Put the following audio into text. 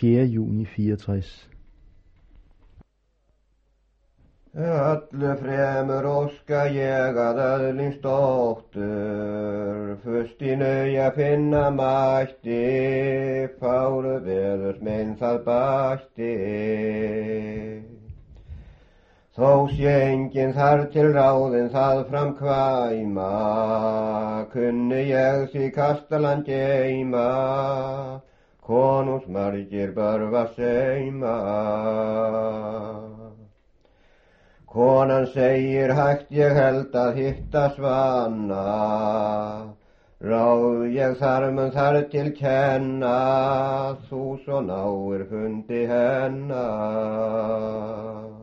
4. juni 64. Öllu fremur óska ég að öðlings dóttur, fustinu ég finna mætti, fáru veðurs minn það bætti. Þó sé enginn þar til ráðin það framkvæma, kunni ég því kastaland geyma, konungs margir börva seima. Konan segir hægt ég held að hitta svana, ráð ég þar mun þar til kenna, þú svo náir fundi hennar.